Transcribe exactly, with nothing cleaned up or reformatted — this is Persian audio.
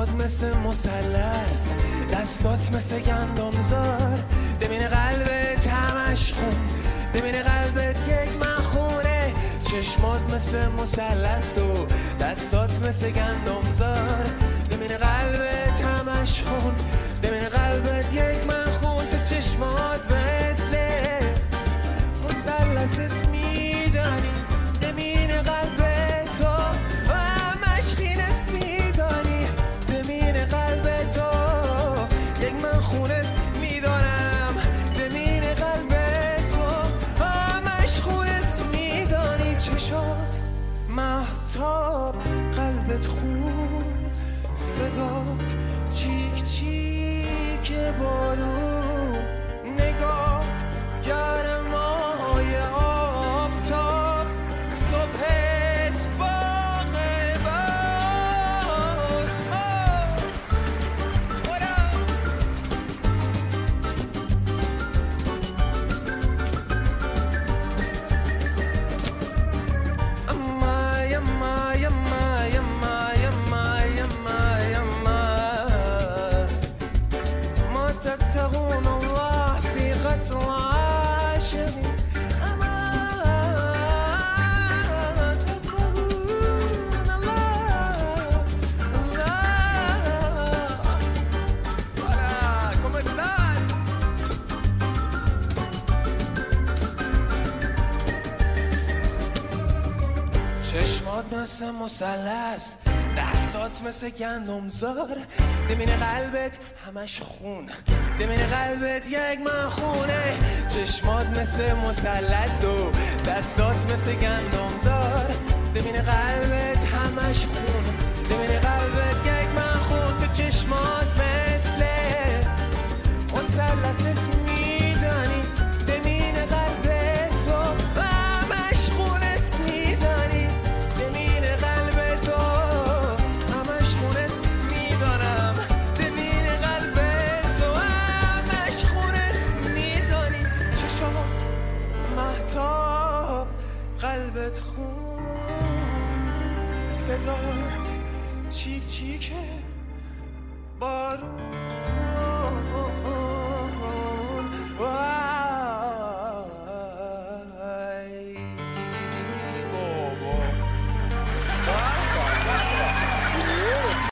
چشمات مثل مثلث، دستات مثل گندمزار، دمین قلبت همش خون، دمین قلبت یک مخونه. چشمات مثل مثلث و دستات مثل گندمزار، دمین قلبت همش خون، دمین قلبت یک مخون. تو چشمات مثل مثلث میدانی، دمین قلبت تو همش خینست میدانی، دمین قلبت تو یک مخونست میدانم، دمین قلبت تو همش خونست میدانی. چشات مهتاب، قلبت خون، صدات چیک چیک بارون، نگات گرمای آفتاب، صبحت باغ بار. اما یما یما یما یما یما یما ما تتقون الله في قتل عاشقين، أما تتقون الله. Hola, ¿cómo estás? چشمات مثل مثلث، دستات مثل گندمزار، دمین قلبت همش خون، دمین قلبت یک مخونه. چشمات مثل مثلث و دستات مثل گندمزار، دمین قلبت همش خون، دمین قلبت یک مخون. تو چشمات مثل مثلث میدانی، دمین قلبت تو همش خونست میدانی، دمین قلبت تو همش خونست میدانم، دمین قلبت تو همش خونست میدانی. چشات مهتاب، قلبت خون، صدات چیک چیکه بارون.